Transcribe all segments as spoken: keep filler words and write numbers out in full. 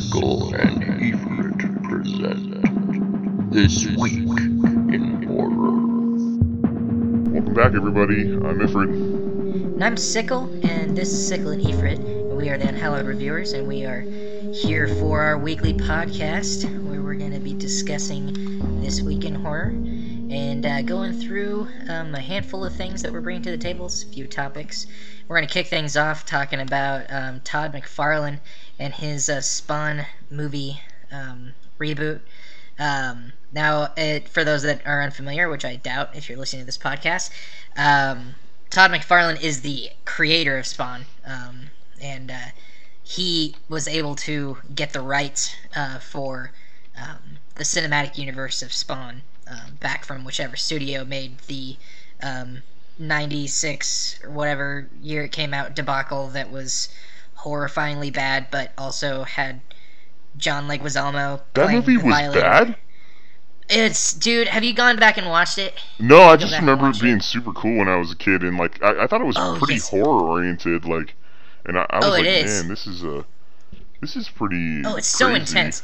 Sickle and Efrit present This Week in Horror. Welcome back, everybody. I'm Ifrit. And I'm Sickle, and this is Sickle and Efrit, and we are the Unhallowed Reviewers, and we are here for our weekly podcast, where we're going to be discussing This Week in Horror, and uh, going through um, a handful of things that we're bringing to the table, a few topics. We're going to kick things off talking about um, Todd McFarlane and his uh, Spawn movie um, reboot. Um, now, it, for those that are unfamiliar, which I doubt if you're listening to this podcast, um, Todd McFarlane is the creator of Spawn, um, and uh, he was able to get the rights uh, for um, the cinematic universe of Spawn uh, back from whichever studio made the um, ninety-six or whatever year it came out debacle that was horrifyingly bad, but also had John Leguizamo. That movie was Violator. bad? It's, dude, have you gone back and watched it? No, I Go just back and remember it watch being super cool when I was a kid, and like I, I thought it was Oh, pretty yes. horror oriented, like, and I, I was Oh, like, it is. man, this is a, this is pretty. Oh, it's so crazy. intense.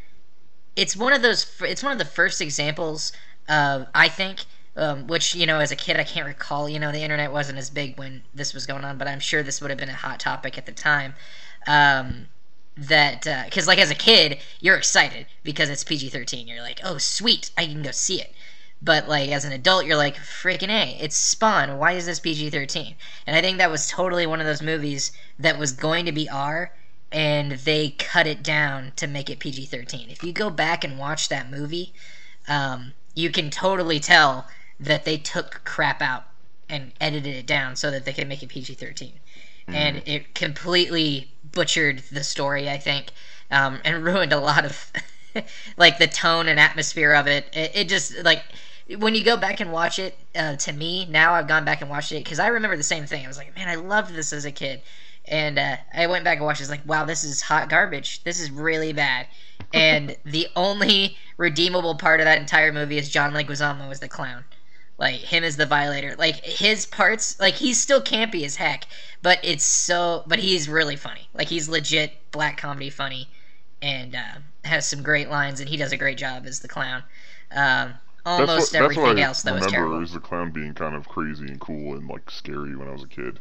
It's one of those. It's one of the first examples of, I think, um, which, you know, as a kid I can't recall. You know, the internet wasn't as big when this was going on, but I'm sure this would have been a hot topic at the time. Um, that because, uh, like, as a kid, you're excited because it's P G thirteen. You're like, oh, sweet, I can go see it. But, like, as an adult, you're like, freaking A, it's Spawn. Why is this P G thirteen? And I think that was totally one of those movies that was going to be R, and they cut it down to make it P G thirteen. If you go back and watch that movie, um, you can totally tell that they took crap out and edited it down so that they could make it P G thirteen. Mm. And it completely butchered the story, I think, um, and ruined a lot of, like, the tone and atmosphere of it. It, it just, like, when you go back and watch it, uh, to me, now I've gone back and watched it, because I remember the same thing. I was like, man, I loved this as a kid. And uh, I went back and watched it. I was like, wow, this is hot garbage. This is really bad. And the only redeemable part of that entire movie is John Leguizamo as the clown. Like, him as the Violator. Like, his parts, like, he's still campy as heck. But it's so, but he's really funny. Like, he's legit black comedy funny. And uh, has some great lines. And he does a great job as the clown. Um, almost that's what, everything that's what else that was terrible. I remember is the clown being kind of crazy and cool and, like, scary when I was a kid.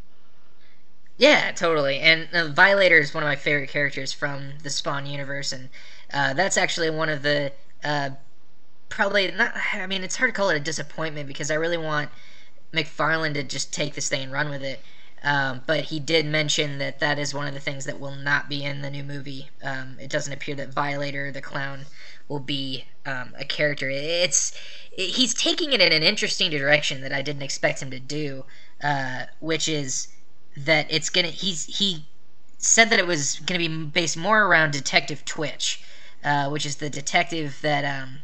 Yeah, totally. And uh, Violator is one of my favorite characters from the Spawn universe, and uh, that's actually one of the uh, probably not. I mean, it's hard to call it a disappointment because I really want McFarlane to just take this thing and run with it. Um, but he did mention that that is one of the things that will not be in the new movie. Um, it doesn't appear that Violator, the clown, will be um, a character. It's it, he's taking it in an interesting direction that I didn't expect him to do, uh, which is that it's gonna he's he said that it was gonna be based more around Detective Twitch, uh, which is the detective that um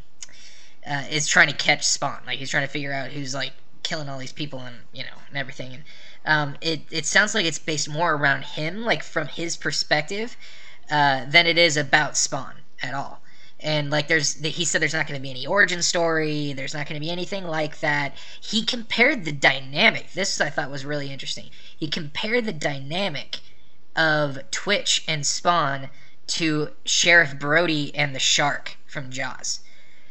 uh, is trying to catch Spawn. Like, he's trying to figure out who's, like, killing all these people and, you know, and everything. And um it it sounds like it's based more around him, like, from his perspective, uh, than it is about Spawn at all. And, like, there's he said there's not going to be any origin story. There's not going to be anything like that. He compared the dynamic. This I thought was really interesting. He compared the dynamic of Twitch and Spawn to Sheriff Brody and the shark from Jaws.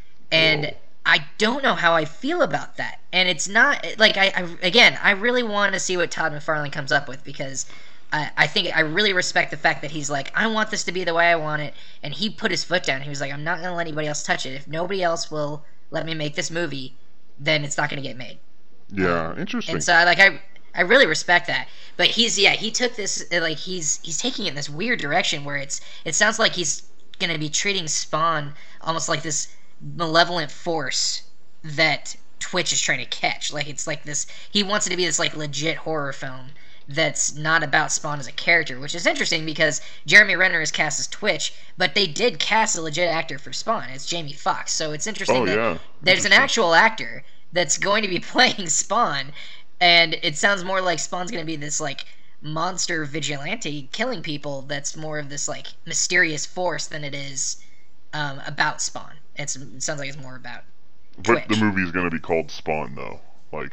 And Whoa. I don't know how I feel about that. And it's not, like, I, I again, I really want to see what Todd McFarlane comes up with, because I, I think I really respect the fact that he's like, I want this to be the way I want it, and he put his foot down. He was like, I'm not going to let anybody else touch it. If nobody else will let me make this movie, then it's not going to get made. Yeah, um, interesting. And so, like, I I really respect that. But he's, yeah, he took this, like, he's he's taking it in this weird direction where it's, it sounds like he's going to be treating Spawn almost like this malevolent force that Twitch is trying to catch. Like, it's like this, he wants it to be this, like, legit horror film that's not about Spawn as a character, which is interesting because Jeremy Renner is cast as Twitch, but they did cast a legit actor for Spawn. It's Jamie Foxx. So it's interesting oh, that yeah. there's an actual actor that's going to be playing Spawn, and it sounds more like Spawn's going to be this, like, monster vigilante killing people that's more of this, like, mysterious force than it is um, about Spawn. It's, it sounds like it's more about Twitch. But the movie's going to be called Spawn, though. Like,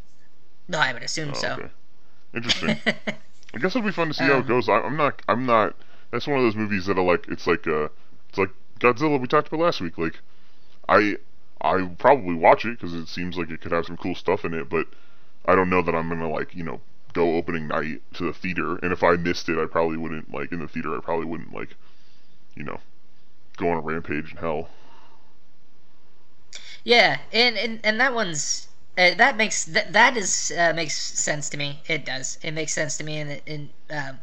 no, I would assume oh, so. Okay. Interesting. I guess it'll be fun to see um, how it goes. I, I'm not. I'm not. That's one of those movies that are like, it's like, uh, it's like Godzilla we talked about last week. Like, I, I probably watch it because it seems like it could have some cool stuff in it, but I don't know that I'm gonna like, you know, go opening night to the theater. And if I missed it, I probably wouldn't like in the theater. I probably wouldn't like, you know, go on a rampage in hell. Yeah, and and, and that one's uh, that makes that that is uh, makes sense to me. It does. It makes sense to me, and and um,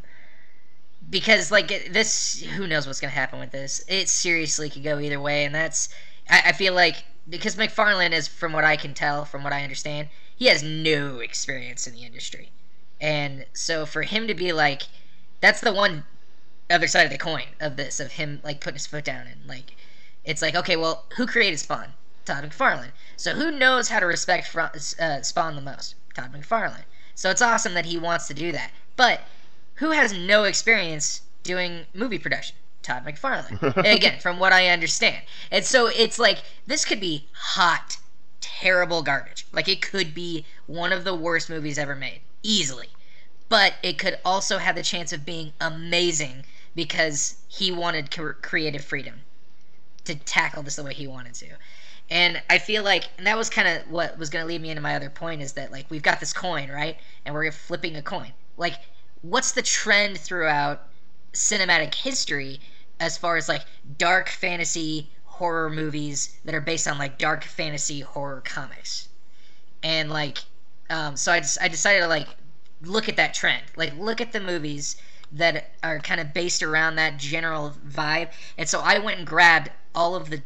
because like it- this, who knows what's gonna happen with this? It seriously could go either way, and that's I, I feel like because McFarlane is, from what I can tell, from what I understand, he has no experience in the industry, and so for him to be like, that's the one other side of the coin of this, of him like putting his foot down and like, it's like, okay, well, who created Spawn? Todd McFarlane. So who knows how to respect Fra- uh, Spawn the most? Todd McFarlane. So it's awesome that he wants to do that. But who has no experience doing movie production? Todd McFarlane. Again, from what I understand. And so it's like, this could be hot, terrible garbage. Like, it could be one of the worst movies ever made. Easily. But it could also have the chance of being amazing because he wanted cre- creative freedom to tackle this the way he wanted to. And I feel like, and that was kind of what was going to lead me into my other point, is that, like, we've got this coin, right? And we're flipping a coin. Like, what's the trend throughout cinematic history as far as, like, dark fantasy horror movies that are based on, like, dark fantasy horror comics? And, like, um, so I, just, I decided to, like, look at that trend. Like, look at the movies that are kind of based around that general vibe. And so I went and grabbed all of the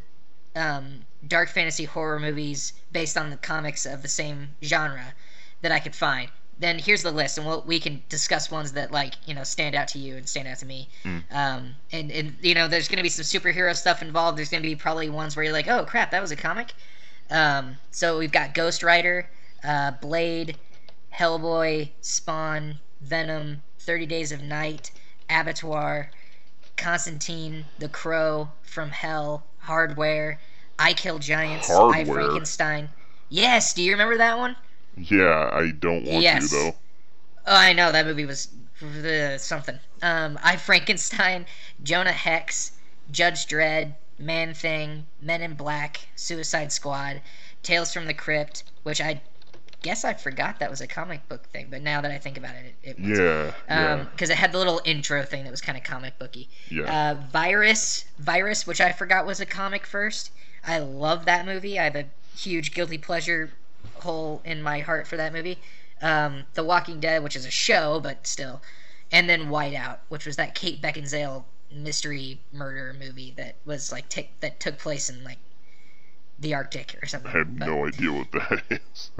um, dark fantasy horror movies based on the comics of the same genre that I could find. Then here's the list, and we'll, we can discuss ones that, like, you know, stand out to you and stand out to me. Mm. Um, and, and, you know, there's going to be some superhero stuff involved. There's going to be probably ones where you're like, oh, crap, that was a comic. Um, so we've got Ghost Rider, uh, Blade, Hellboy, Spawn, Venom, thirty Days of Night, Abattoir, Constantine, The Crow, From Hell, Hardware, I Kill Giants, I Hardware? Frankenstein. Yes, do you remember that one? Yeah, I don't want Yes. to though. Oh, I know, that movie was uh, something. Um, I Frankenstein, Jonah Hex, Judge Dredd, Man Thing, Men in Black, Suicide Squad, Tales from the Crypt, which I guess I forgot that was a comic book thing, but now that I think about it, it, it was. Yeah, yeah, Because it had the little intro thing that was kind of comic booky. yeah. Uh, Virus, Virus, which I forgot was a comic first. I love that movie. I have a huge guilty pleasure hole in my heart for that movie. Um, The Walking Dead, which is a show, but still. And then Whiteout, which was that Kate Beckinsale mystery murder movie that was like t- that took place in like the Arctic or something. I have But- no idea what that is.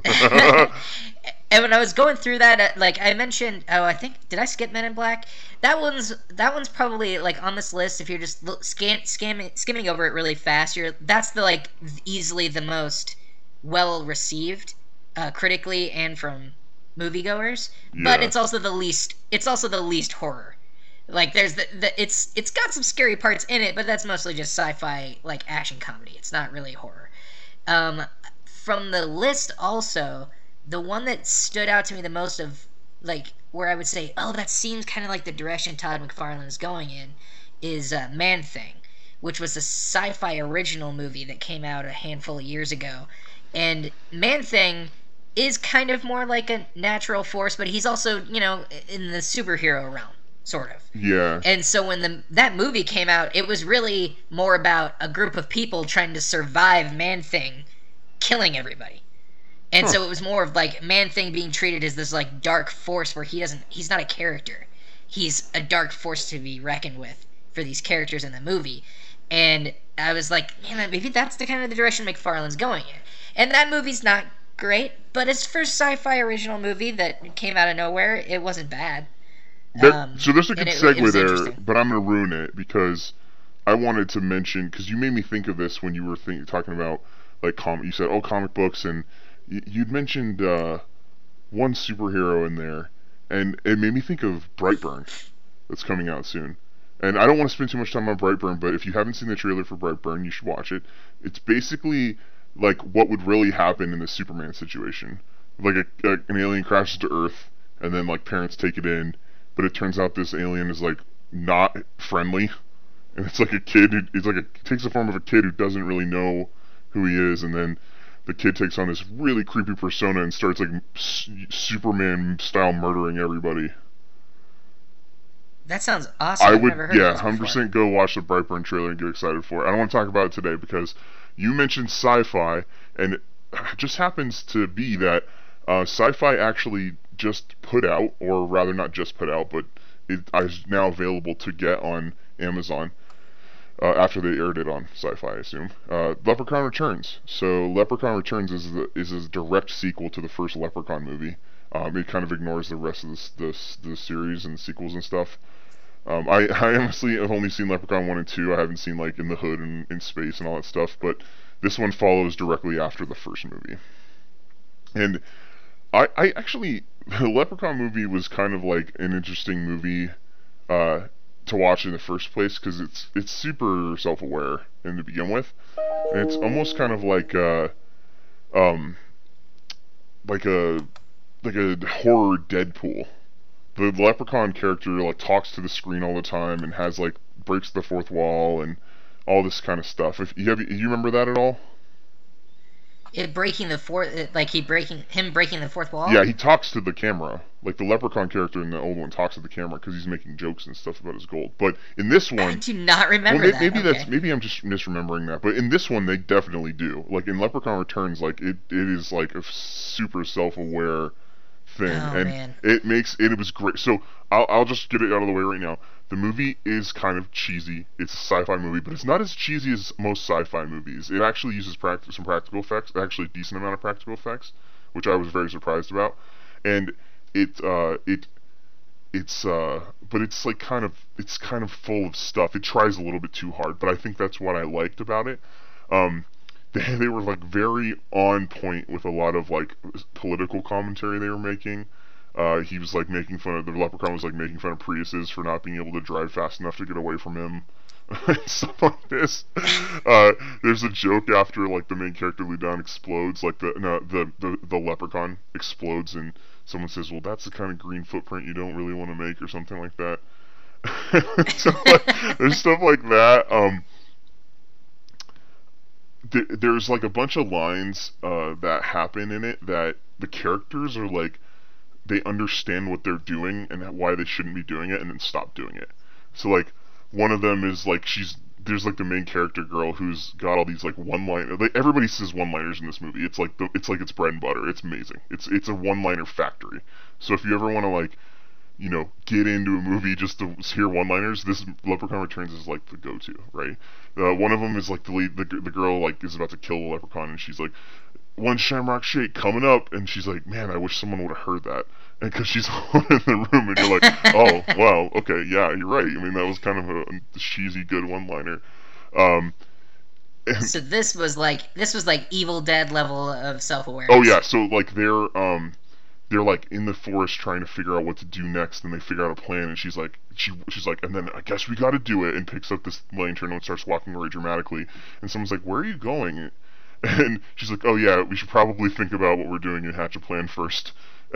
And when I was going through that, uh, like I mentioned, oh, I think did I skip Men in Black? That one's that one's probably like on this list. If you're just look, scan, scamming, skimming over it really fast, you're that's the like easily the most well received uh, critically and from moviegoers. But Yeah. it's also the least. It's also the least horror. Like there's the, the it's it's got some scary parts in it, but that's mostly just sci-fi like action comedy. It's not really horror. Um, from the list also, the one that stood out to me the most of like where I would say, oh, that seems kind of like the direction Todd McFarlane is going in, is uh, Man Thing, which was a sci-fi original movie that came out a handful of years ago. And Man Thing is kind of more like a natural force, but he's also, you know, in the superhero realm, sort of. Yeah, And so when the that movie came out, it was really more about a group of people trying to survive Man Thing killing everybody. And Huh. so it was more of like Man Thing being treated as this like dark force where he doesn't he's not a character. He's a dark force to be reckoned with for these characters in the movie. And I was like, man, maybe that's the kind of the direction McFarlane's going in. And that movie's not great, but it's for sci-fi original movie that came out of nowhere. It wasn't bad. That- Um, so there's a and good it- it segue was there, interesting. but I'm gonna ruin it because I wanted to mention because you made me think of this when you were think, talking about like comic. You said, "Oh, comic books," and y- you'd mentioned uh, one superhero in there, and it made me think of Brightburn, that's coming out soon. And I don't want to spend too much time on Brightburn, but if you haven't seen the trailer for Brightburn, you should watch it. It's basically like what would really happen in a Superman situation. Like a, a, an alien crashes to Earth, and then like parents take it in, but it turns out this alien is like not friendly, and it's like a kid who it's like a takes the form of a kid who doesn't really know who he is, and then the kid takes on this really creepy persona and starts like Superman style murdering everybody. That sounds awesome. I I've would, never heard yeah, of this one hundred percent go watch the Brightburn trailer and get excited for it. I don't want to talk about it today because you mentioned sci-fi, and it just happens to be that uh, sci-fi actually just put out, or rather not just put out, but it is now available to get on Amazon uh, after they aired it on Sci-Fi, I assume. Uh, Leprechaun Returns. So Leprechaun Returns is the, is a direct sequel to the first Leprechaun movie. Um, it kind of ignores the rest of the the, the series and sequels and stuff. Um, I, I honestly have only seen Leprechaun one and two. I haven't seen like In the Hood and In Space and all that stuff, but this one follows directly after the first movie. And I, I actually, the Leprechaun movie was kind of like an interesting movie uh, to watch in the first place because it's it's super self-aware in to begin with, and it's almost kind of like uh, um, like a like a horror Deadpool. The Leprechaun character like talks to the screen all the time and has like breaks the fourth wall and all this kind of stuff. If you have, you remember that at all? It breaking the fourth, like he breaking him breaking the fourth wall. Yeah, he talks to the camera. Like the Leprechaun character in the old one talks to the camera because he's making jokes and stuff about his gold. But in this one, I do not remember well, that. Maybe okay. that's maybe I'm just misremembering that. But in this one, they definitely do. Like in Leprechaun Returns, like it, it is like a super self-aware thing, Oh, and man. it makes it, it was great. So I'll I'll just get it out of the way right now. The movie is kind of cheesy. It's a sci-fi movie, but it's not as cheesy as most sci-fi movies. It actually uses practic- some practical effects, actually a decent amount of practical effects, which I was very surprised about. And it uh it it's uh but it's like kind of it's kind of full of stuff. It tries a little bit too hard, but I think that's what I liked about it. Um they they were like very on point with a lot of like political commentary they were making. Uh, he was like making fun of the Leprechaun was like making fun of Priuses for not being able to drive fast enough to get away from him, and stuff like this. Uh, there's a joke after like the main character Ludon explodes, like the no, the, the the Leprechaun explodes, and someone says, "Well, that's the kind of green footprint you don't really want to make," or something like that. So like, there's stuff like that. Um, th- there's like a bunch of lines uh, that happen in it that the characters are like. They understand what they're doing and why they shouldn't be doing it and then stop doing it. So like one of them is like she's there's like the main character girl who's got all these like one-liner like everybody says one-liners in this movie. It's like the it's like it's bread and butter. It's amazing. It's it's a one-liner factory. So if you ever want to like you know get into a movie just to hear one-liners, this Leprechaun Returns is like the go-to, right? Uh, one of them is like the lead the the girl like is about to kill the leprechaun and she's like one Shamrock Shake coming up, and she's like, man, I wish someone would have heard that. And because she's alone in the room, and you're like, oh, wow, okay, yeah, you're right. I mean, that was kind of a, a cheesy, good one-liner. Um, and, So this was like this was like Evil Dead level of self-awareness. oh yeah, so like they're um, they're like in the forest trying to figure out what to do next, and they figure out a plan, and she's like, she she's like, and then I guess we got to do it, and picks up this lantern and starts walking very dramatically, and someone's like, where are you going? And she's like, oh yeah, we should probably think about what we're doing and hatch a plan first.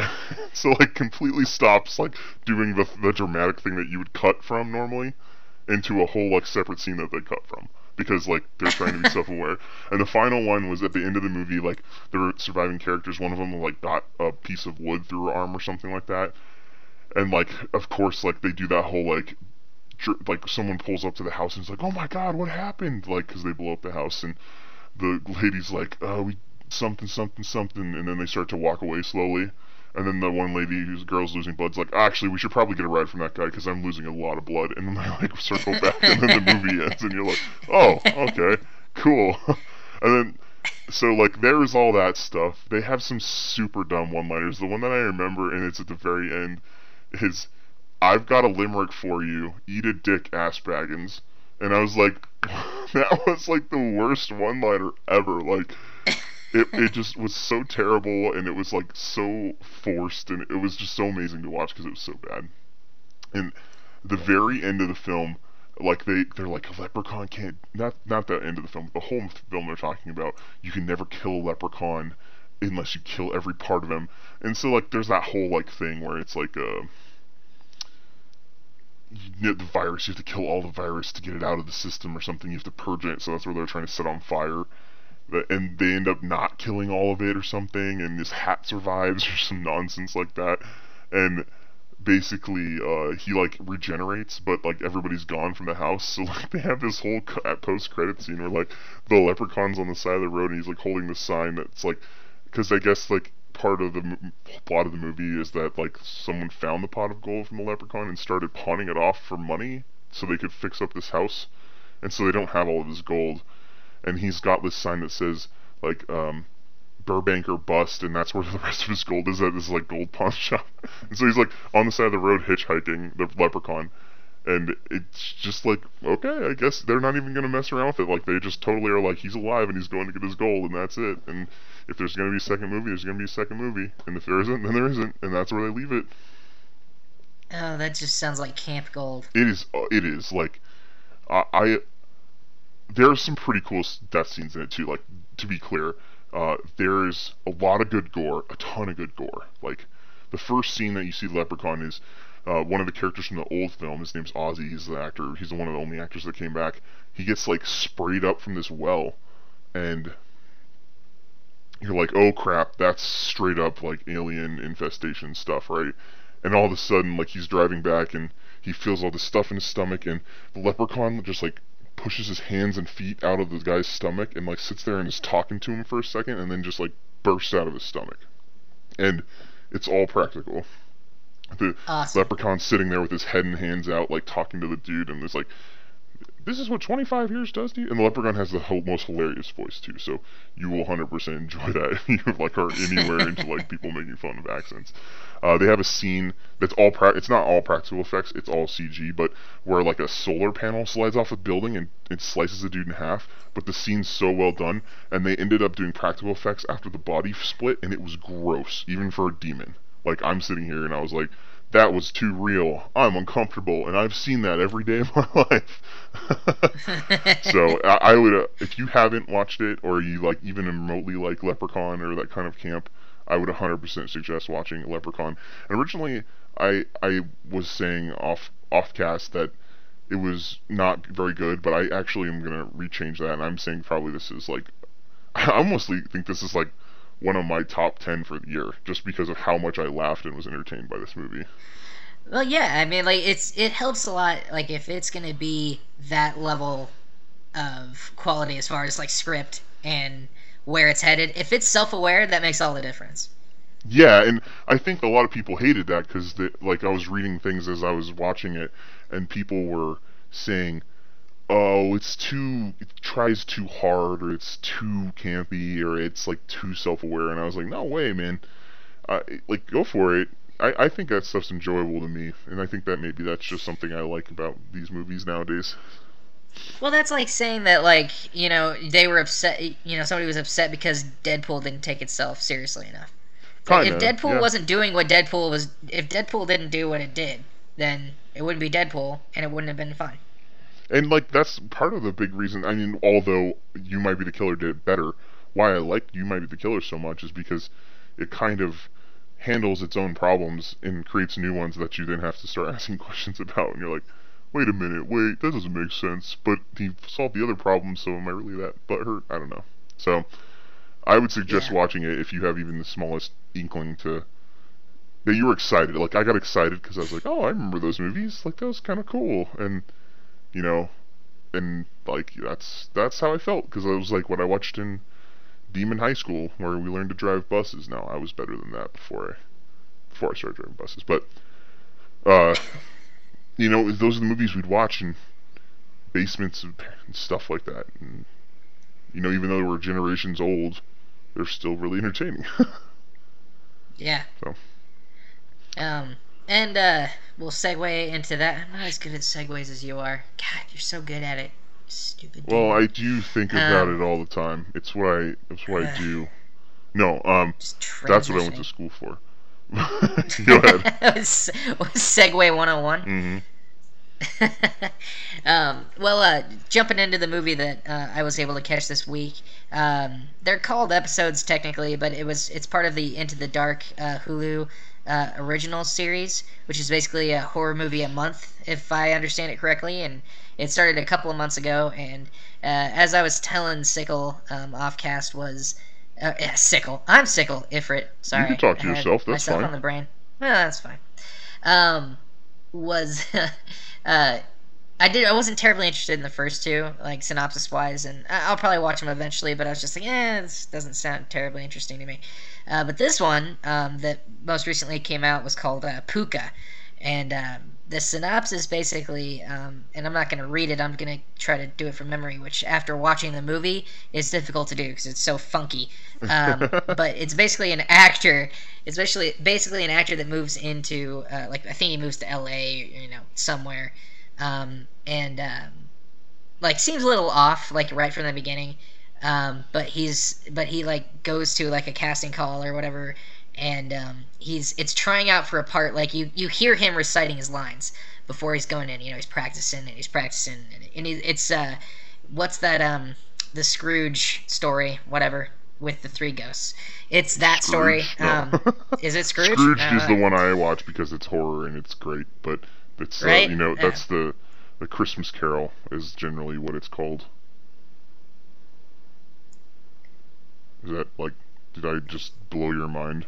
So like completely stops like doing the the dramatic thing that you would cut from normally into a whole like separate scene that they cut from because like they're trying to be self-aware. And the final one was at the end of the movie, like the surviving characters, one of them like got a piece of wood through her arm or something like that. And like of course like they do that whole like dr- like someone pulls up to the house and is like, oh my god, what happened? Like because they blow up the house and the lady's like, oh, we something, something, something, and then they start to walk away slowly. And then the one lady whose girl's losing blood's like, actually, we should probably get a ride from that guy because I'm losing a lot of blood. And then they like circle back, and then the movie ends, and you're like, oh, okay, cool. And then, so like, there's all that stuff. They have some super dumb one-liners. The one that I remember, and it's at the very end, is, I've got a limerick for you. Eat a dick, ass baggins. And I was like, that was like the worst one-liner ever. Like, it it just was so terrible, and it was like so forced, and it was just so amazing to watch because it was so bad. And the very end of the film, like they they're like a leprechaun can't not not the end of the film, but the whole film they're talking about. You can never kill a leprechaun unless you kill every part of him. And so like there's that whole like thing where it's like uh you know, the virus, you have to kill all the virus to get it out of the system or something. You have to purge it, so that's where they're trying to set on fire. And they end up not killing all of it or something, and his hat survives or some nonsense like that. And basically, uh, he like regenerates, but like everybody's gone from the house. So like they have this whole post-credit scene where like the leprechaun's on the side of the road and he's like holding the sign that's like, because I guess like part of the m- plot of the movie is that like someone found the pot of gold from the leprechaun and started pawning it off for money so they could fix up this house, and so they don't have all of his gold. And he's got this sign that says, like, um, Burbank or bust, and that's where the rest of his gold is at this, like, gold pawn shop. And so he's, like, on the side of the road hitchhiking, the leprechaun. And it's just like, okay, I guess they're not even going to mess around with it. Like, they just totally are like, he's alive and he's going to get his gold, and that's it. And if there's going to be a second movie, there's going to be a second movie. And if there isn't, then there isn't. And that's where they leave it. Oh, that just sounds like Camp Gold. It is, uh, it is. Like, I... I there are some pretty cool death scenes in it too. Like, to be clear, uh, there's a lot of good gore, a ton of good gore. Like, the first scene that you see Leprechaun is uh, one of the characters from the old film. His name's Ozzy. He's the actor. He's one of the only actors that came back. He gets like sprayed up from this well, and you're like, oh crap, that's straight up like alien infestation stuff, right? And all of a sudden, like, he's driving back and he feels all this stuff in his stomach, and the Leprechaun just like pushes his hands and feet out of the guy's stomach and like sits there and is talking to him for a second and then just like bursts out of his stomach. And it's all practical. The awesome. Leprechaun's sitting there with his head and hands out like talking to the dude, and there's like, this is what twenty-five years does to you? And the Leprechaun has the ho- most hilarious voice too, so you will one hundred percent enjoy that if you like are anywhere into like people making fun of accents. Uh, they have a scene that's all pra- it's not all practical effects, it's all C G, but where like a solar panel slides off a building and it slices a dude in half, but the scene's so well done, and they ended up doing practical effects after the body split, and it was gross, even for a demon. Like, I'm sitting here and I was like, that was too real. I'm uncomfortable, and I've seen that every day of my life. So I, I would, uh, if you haven't watched it, or you like even remotely like Leprechaun or that kind of camp, I would one hundred percent suggest watching Leprechaun. And originally, I I was saying off off cast that it was not very good, but I actually am gonna rechange that, and I'm saying probably this is like, I almost think this is like one of my top ten for the year, just because of how much I laughed and was entertained by this movie. Well, yeah, I mean, like, it's it helps a lot, like, if it's gonna be that level of quality as far as, like, script and where it's headed. If it's self-aware, that makes all the difference. Yeah, and I think a lot of people hated that, because, like, I was reading things as I was watching it, and people were saying, oh, it's too, it tries too hard, or it's too campy, or it's, like, too self-aware, and I was like, no way, man. Uh, like, go for it. I, I think that stuff's enjoyable to me, and I think that maybe that's just something I like about these movies nowadays. Well, that's like saying that, like, you know, they were upset, you know, somebody was upset because Deadpool didn't take itself seriously enough. But Kinda, if Deadpool yeah. wasn't doing what Deadpool was, if Deadpool didn't do what it did, then it wouldn't be Deadpool, and it wouldn't have been fun. And, like, that's part of the big reason, I mean, although You Might Be the Killer did it better, why I like You Might Be the Killer so much is because it kind of handles its own problems and creates new ones that you then have to start asking questions about, and you're like, wait a minute, wait, that doesn't make sense, but he solved the other problem, so am I really that butthurt? I don't know. So, I would suggest Yeah. watching it if you have even the smallest inkling to, that you were excited. Like, I got excited because I was like, oh, I remember those movies, like, that was kind of cool, and, you know, and, like, that's, that's how I felt, because I was like, when I watched in Demon High School, where we learned to drive buses. Now, I was better than that before I, before I started driving buses, but, uh, you know, those are the movies we'd watch in basements and stuff like that, and, you know, even though they were generations old, they're still really entertaining. Yeah. So. Um, and, uh, we'll segue into that. I'm not as good at segues as you are. God, you're so good at it. Stupid dude. Well, I do think about Um, it all the time. It's what I, it's what I do. No, um, Just that's what I went to transitioning. school for. Go ahead. Segue one oh one. Mm-hmm. um, well, uh, jumping into the movie that uh, I was able to catch this week, um, they're called episodes technically, but it was it's part of the Into the Dark uh, Hulu uh, original series, which is basically a horror movie a month, if I understand it correctly. And it started a couple of months ago. And uh, as I was telling Sickle um, offcast was uh, yeah, Sickle. I'm Sickle Ifrit. Sorry, You can talk to I had yourself, that's myself fine. on the brain. Well, that's fine. Um, was uh, I did. I wasn't terribly interested in the first two, like synopsis wise, and I- I'll probably watch them eventually. But I was just like, eh, this doesn't sound terribly interesting to me. Uh, but this one um, that most recently came out was called uh, Puka, and um, the synopsis basically, um, and I'm not going to read it. I'm going to try to do it from memory, which after watching the movie is difficult to do because it's so funky. Um, but it's basically an actor. It's basically basically an actor that moves into uh, like I think he moves to L A, you know, somewhere. Um, and um, like seems a little off like right from the beginning, um, but he's but he like goes to like a casting call or whatever, and um, he's it's trying out for a part. Like you you hear him reciting his lines before he's going in. You know, he's practicing and he's practicing, and, and he, it's uh, what's that um the Scrooge story whatever with the three ghosts. It's that story. Scrooge, no. Um, is it Scrooge? Scrooge Uh, is the one I watch because it's horror and it's great, but it's uh, Right? you know Yeah. that's the the Christmas Carol is generally what it's called. Is that like? Did I just blow your mind?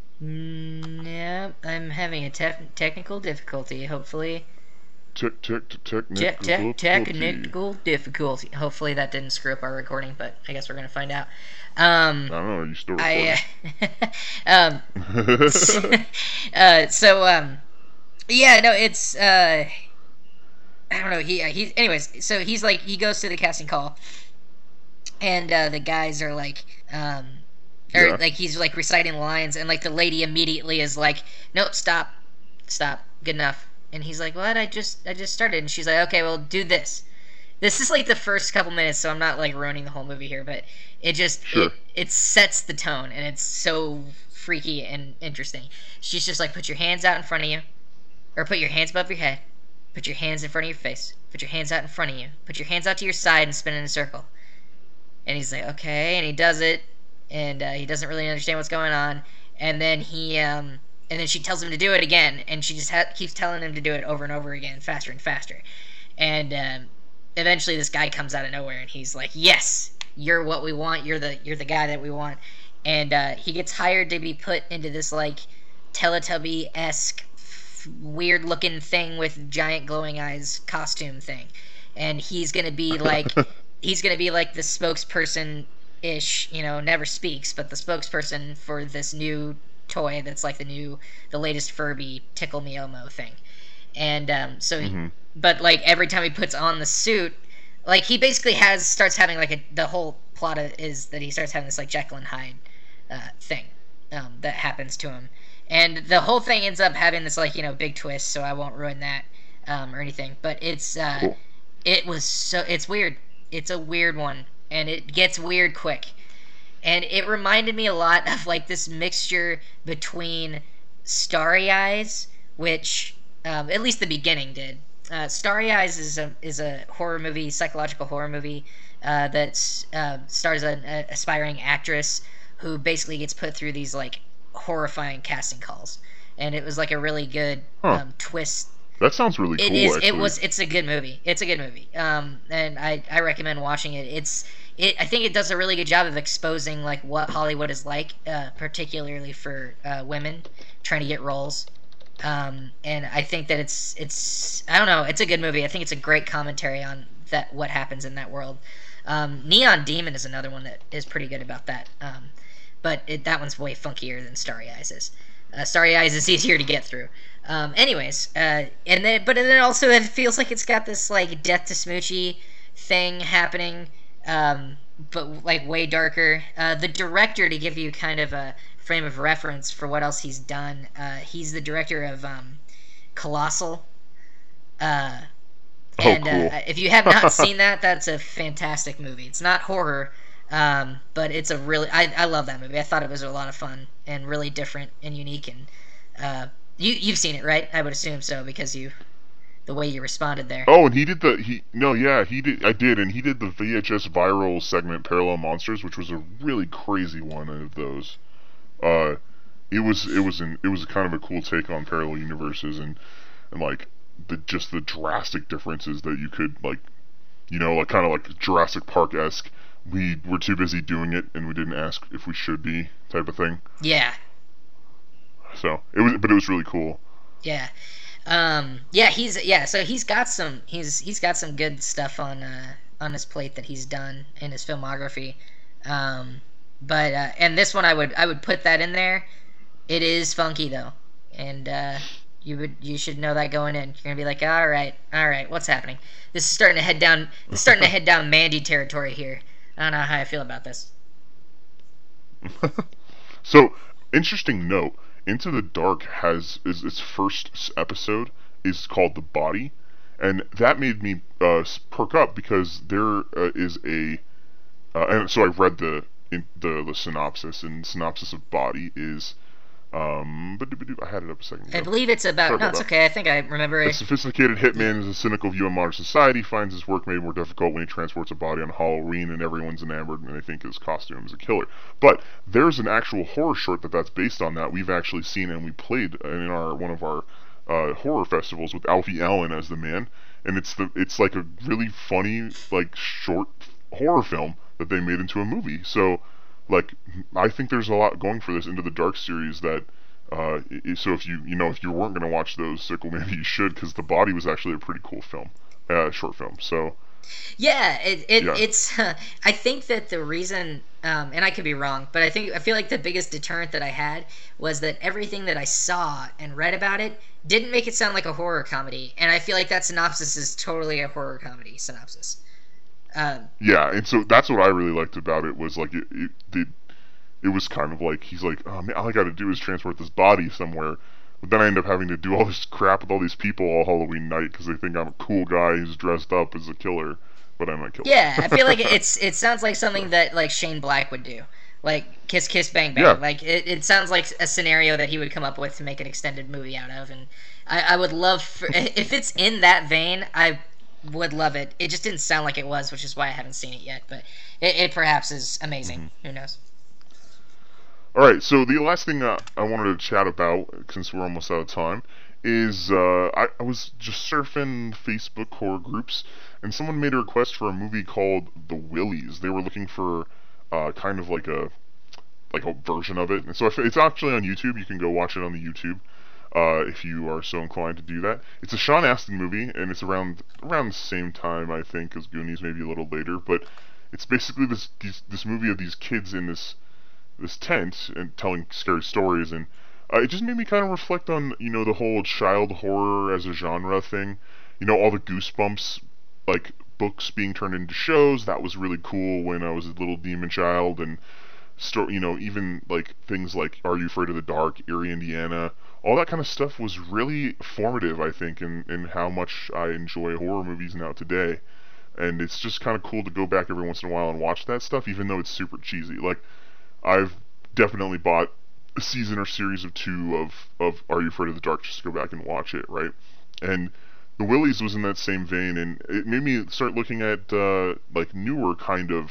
Mm, yeah, I'm having a tef- technical difficulty. Hopefully, Tech, tech, te- technical te- difficulty. technical difficulty. Hopefully that didn't screw up our recording, but I guess we're gonna find out. Um, I don't know. Are you still recording? I, uh, um, uh, so um, yeah, no, it's uh, I don't know. He uh, he. Anyways, so he's like he goes to the casting call, and uh, the guys are like um. Or Yeah. like he's like reciting lines, and like the lady immediately is like, "Nope, stop, stop, good enough." And he's like, "What? I just I just started." And she's like, "Okay, well, do this." This is like the first couple minutes, so I'm not like ruining the whole movie here, but it just Sure. it, it sets the tone, and it's so freaky and interesting. She's just like, "Put your hands out in front of you, or put your hands above your head, put your hands in front of your face, put your hands out in front of you, put your hands out to your side, and spin in a circle." And he's like, "Okay," and he does it. And uh, he doesn't really understand what's going on, and then he um, and then she tells him to do it again, and she just ha- keeps telling him to do it over and over again, faster and faster, and um, eventually this guy comes out of nowhere, and he's like, "Yes, you're what we want. You're the you're the guy that we want," and uh, he gets hired to be put into this like Teletubby-esque f- weird looking thing with giant glowing eyes costume thing, and he's gonna be like he's gonna be like the spokesperson ish, you know, never speaks, but the spokesperson for this new toy that's like the new, the latest Furby Tickle Me Elmo thing. And um, so, he, Mhm. but like every time he puts on the suit, like he basically has, starts having like a, the whole plot of, is that he starts having this like Jekyll and Hyde uh, thing um, that happens to him. And the whole thing ends up having this like, you know, big twist, so I won't ruin that um, or anything. But it's, uh, Cool. it was so, it's weird. It's a weird one. And it gets weird quick. And it reminded me a lot of like this mixture between Starry Eyes, which um, at least the beginning did. Uh, Starry Eyes is a is a horror movie, psychological horror movie uh, that uh, stars an a aspiring actress who basically gets put through these like horrifying casting calls, and it was like a really good Huh. um, twist. That sounds really It cool. is. Actually. It was. It's a good movie. It's a good movie. Um, and I, I recommend watching it. It's. It. I think it does a really good job of exposing like what Hollywood is like, uh, particularly for uh, women trying to get roles. Um, and I think that it's. It's. I don't know. It's a good movie. I think it's a great commentary on that what happens in that world. Um, Neon Demon is another one that is pretty good about that. Um, but it, that one's way funkier than Starry Eyes is. Uh, Starry Eyes is easier to get through. Um, anyways, uh, and then but then also it feels like it's got this like Death to Smoochie thing happening, um, but like way darker. Uh, the director, to give you kind of a frame of reference for what else he's done, uh, he's the director of um, Colossal. Uh, Oh, and cool. uh, if you have not seen that, that's a fantastic movie. It's not horror, um, but it's a really I, I love that movie. I thought it was a lot of fun and really different and unique. And uh, you you've seen it, right? I would assume so because you the way you responded there. Oh, and he did the he no yeah he did I did and he did the V H S viral segment Parallel Monsters, which was a really crazy one of those. Uh, it was it was an, it was kind of a cool take on parallel universes and and like the just the drastic differences that you could like, you know, like kind of like Jurassic Park-esque. We were too busy doing it and we didn't ask if we should be type of thing. Yeah. So it was, but it was really cool. Yeah. Um, yeah, he's yeah. So he's got some he's he's got some good stuff on uh, on his plate that he's done in his filmography. Um, but uh, and this one I would I would put that in there. It is funky though, and uh, you would you should know that going in. You're gonna be like, all right, all right, what's happening? This is starting to head down. This is starting to head down Mandy territory here. I don't know how I feel about this. So, interesting note. Into the Dark has is its first episode is called The Body, and that made me uh, perk up because there uh, is a uh, and so I read the in, the the synopsis, and the synopsis of Body is um I had it up a second ago. I believe it's about Sorry no, about it's that. okay. I think I remember A it. sophisticated hitman is a cynical view on modern society, finds his work made more difficult when he transports a body on Halloween, and everyone's enamored and they think his costume is a killer. But there's an actual horror short that that's based on that we've actually seen, and we played in our one of our uh, horror festivals with Alfie Allen as the man, and it's the it's like a really funny like short horror film that they made into a movie. So like I think there's a lot going for this Into the Dark series that uh, so if you you know if you weren't going to watch those, Sickle, maybe you should, because The Body was actually a pretty cool film, uh, short film. So Yeah, it, it Yeah. it's. Uh, I think that the reason, um, and I could be wrong, but I think I feel like the biggest deterrent that I had was that everything that I saw and read about it didn't make it sound like a horror comedy, and I feel like that synopsis is totally a horror comedy synopsis. Um, yeah, and so that's what I really liked about it was like it it did. It was kind of like he's like, oh man, all I got to do is transport this body somewhere. But then I end up having to do all this crap with all these people all Halloween night because they think I'm a cool guy who's dressed up as a killer, but I'm a killer. yeah, I feel like it's it sounds like something that like Shane Black would do, like Kiss Kiss Bang Bang. Yeah. Like it, it sounds like a scenario that he would come up with to make an extended movie out of, and I, I would love for, if it's in that vein. I would love it. It just didn't sound like it was, which is why I haven't seen it yet. But it, it perhaps is amazing. Mm-hmm. Who knows? All right, so the last thing uh, I wanted to chat about, since we're almost out of time, is uh, I, I was just surfing Facebook horror groups, and someone made a request for a movie called The Willies. They were looking for uh, kind of like a like a version of it, and so if it's actually on YouTube. You can go watch it on the YouTube uh, if you are so inclined to do that. It's a Sean Astin movie, and it's around around the same time I think as Goonies, maybe a little later. But it's basically this these, this movie of these kids in this. this tent and telling scary stories, and uh, it just made me kind of reflect on, you know, the whole child horror as a genre thing. You know, all the Goosebumps like books being turned into shows. That was really cool when I was a little demon child, and sto- you know, even like things like Are You Afraid of the Dark, Erie, Indiana, all that kind of stuff was really formative, I think, in, in how much I enjoy horror movies now today. And it's just kind of cool to go back every once in a while and watch that stuff, even though it's super cheesy. Like, I've definitely bought a season or series of two of, of Are You Afraid of the Dark just to go back and watch it, right? And The Willies was in that same vein, and it made me start looking at, uh, like, newer kind of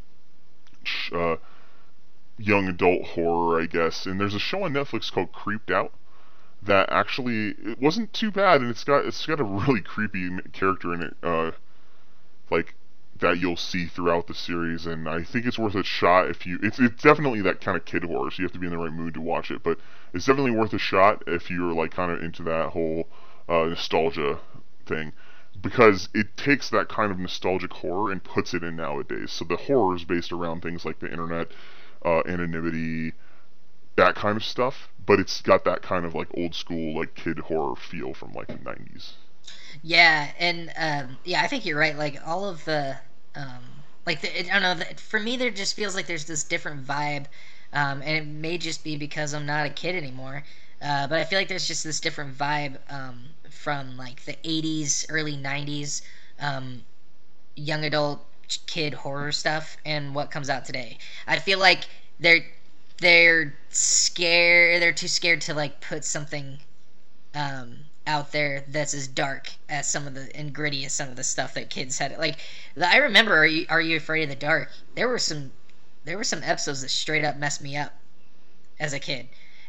uh, young adult horror, I guess. And there's a show on Netflix called Creeped Out that actually, it wasn't too bad, and it's got it's got a really creepy character in it, uh, like, that you'll see throughout the series, and I think it's worth a shot if you, it's it's definitely that kind of kid horror, so you have to be in the right mood to watch it, but it's definitely worth a shot if you're, like, kind of into that whole uh, nostalgia thing, because it takes that kind of nostalgic horror and puts it in nowadays. So the horror is based around things like the internet, uh, anonymity, that kind of stuff, but it's got that kind of, like, old school, like, kid horror feel from, like, the nineties. Yeah, and um, yeah, I think you're right. Like all of the, um, like the, I don't know. The, for me, there just feels like there's this different vibe, um, and it may just be because I'm not a kid anymore. Uh, but I feel like there's just this different vibe um, from like the eighties, early nineties, um, young adult kid horror stuff, and what comes out today. I feel like they're they're scared. They're too scared to like put something. Um, out there that's as dark as some of the and gritty as some of the stuff that kids had. Like I remember Are You Are You Afraid of the Dark? There were some there were some episodes that straight up messed me up as a kid.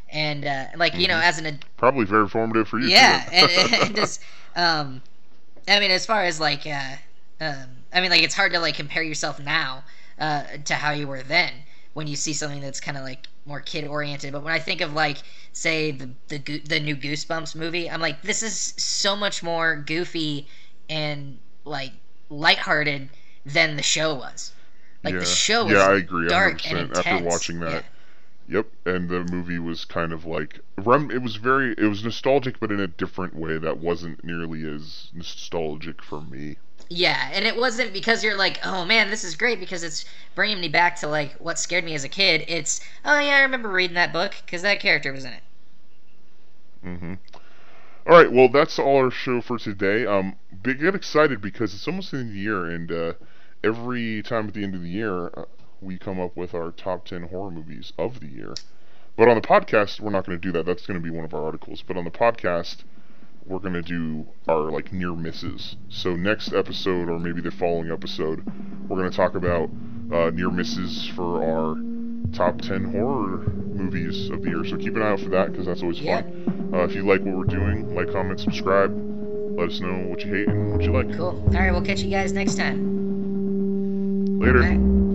and uh, like you know, Mhm. as an ad- Probably very formative for you. yeah, too. and, and just um, I mean, as far as like uh, um, I mean, like it's hard to like compare yourself now uh, to how you were then when you see something that's kind of like more kid oriented. But when I think of like say the the Goo- the new Goosebumps movie, I'm like, this is so much more goofy and like lighthearted than the show was. Like yeah. the show was yeah, I agree. dark and one hundred percent. intense. After watching that, Yeah. yep. And the movie was kind of like rem- it was very it was nostalgic, but in a different way that wasn't nearly as nostalgic for me. Yeah, and it wasn't because you're like, oh man, this is great because it's bringing me back to like what scared me as a kid. It's, oh yeah, I remember reading that book because that character was in it. Mm-hmm. All right, well, that's all our show for today. Um, big, get excited because it's almost the end of the year, and uh, every time at the end of the year, uh, we come up with our top ten horror movies of the year. But on the podcast, we're not going to do that. That's going to be one of our articles. But on the podcast, we're going to do our like near misses. So next episode, or maybe the following episode, we're going to talk about uh, near misses for our top ten horror movies of the year. So keep an eye out for that because that's always Yeah. fun. Uh, if you like what we're doing, like, comment, subscribe. Let us know what you hate and what you like. Cool. All right, we'll catch you guys next time. Later. All right.